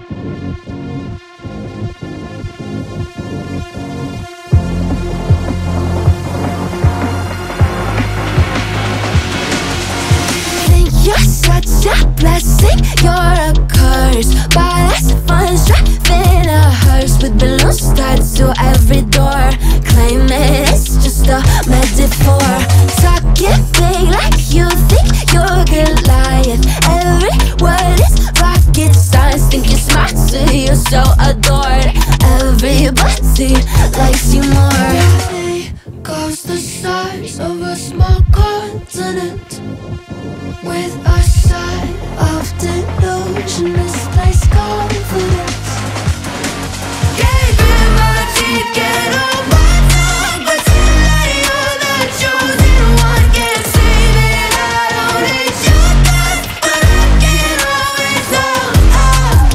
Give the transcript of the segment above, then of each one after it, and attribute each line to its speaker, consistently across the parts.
Speaker 1: Think you're such a blessing, you're a curse. Buy less funds, driving a hearse with balloons tied to every door. Claim it's just a metaphor. Talking big like you think you're Goliath. Every word is rocket science. Think you're smart, so you're so adored. Everybody likes you more. There goes the size of a small continent, with a side of delusion, misplaced confidence. Can't grit my teeth, get on my tongue, pretend that you're the chosen one. Can't say that I don't hate your guts, but I can always hold up.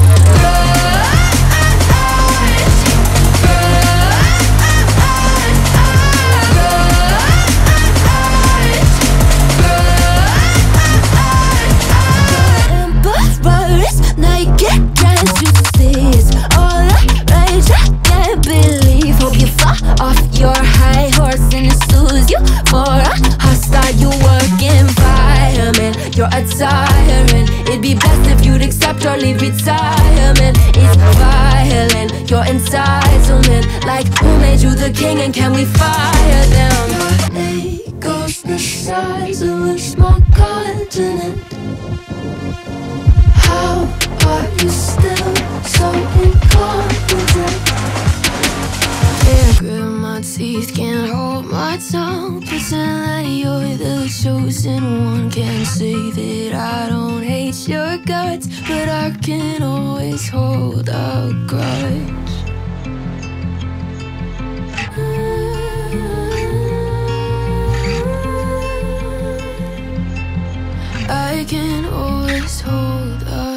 Speaker 1: Emperors, naked, can't you see? It's all a rage, I can't believe. Hope you fall off your high horse and it sues you for a hostile, you work environment. You're a tyrant, it'd be best if you'd accept or leave retirement. It's violent, your entitlement. Like, who made you the king and can we fire them? Your ego's the size of a small continent. How are you still so incompetent? Can't grit my teeth, can't hold my tongue, pretend that you're the chosen one. Can't say that I don't hate your guts, but I can always hold a grudge. I can always hold a